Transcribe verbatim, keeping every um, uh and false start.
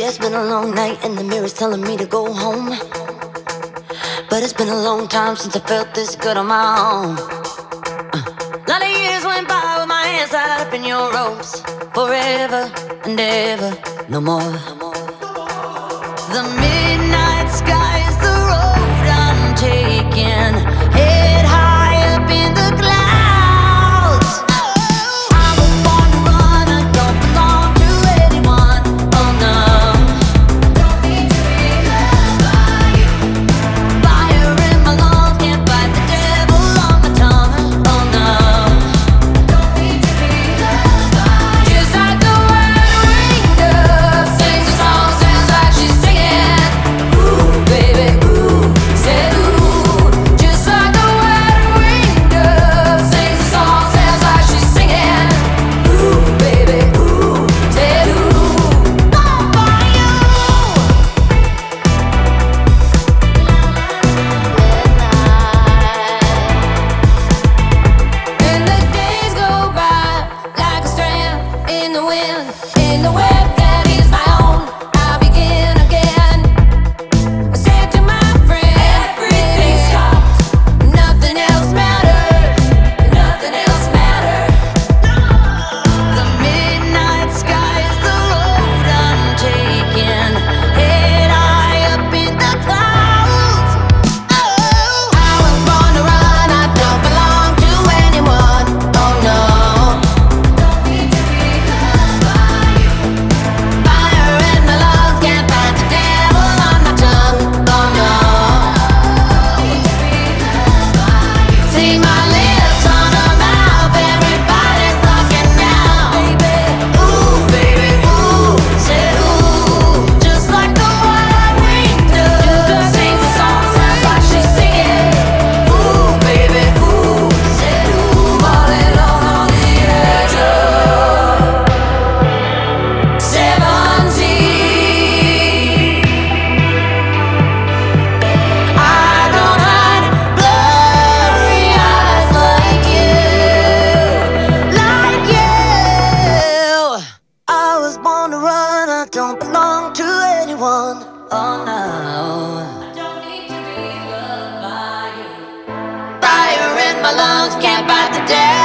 it's been a long night and the mirror's telling me to go home. But it's been a long time since I felt this good on my own. Uh, lot of years went by with my hands tied up in your ropes. Forever and ever, no more. The midnight sky is the road I'm taking. Head high up in the clouds. I was born to run, I don't belong to anyone. Oh no. Don't need to be loved by you. Fire in my lungs, can't fight the devil on my tongue. Oh no. Don't need to be loved by you. Just like the word ringed up, sings a song, sounds like she's singing. Ooh, baby, ooh, said ooh. Just like the word ringed up, sings a song, sounds like she's singing. Ooh, baby, ooh, said ooh. All for you. And the days go by like a strand in the wind, in the web that is my own. I'll begin again. I said to my friend, everything stopped. Nothing else mattered. Nothing else mattered. The midnight sky is the road I'm taking. Head high up in the clouds. Oh, I was born to run. I don't belong to anyone. Oh no. Don't need to be loved by you. Fire in my lungs, can't fight the devil on my tongue. Oh no. See my lips on her mouth, everybody's talking now. Baby, ooh, baby, ooh, said ooh. Just like the word ringed up, sings a song, sounds like she's singing. Ooh, baby, ooh, said ooh. All alone on the edge of seventeen. I don't hide blurry eyes like you, like you. I was born to run, I don't belong to anyone. Oh no. I don't need to be loved by you. Fire in my lungs, can't fight the devil.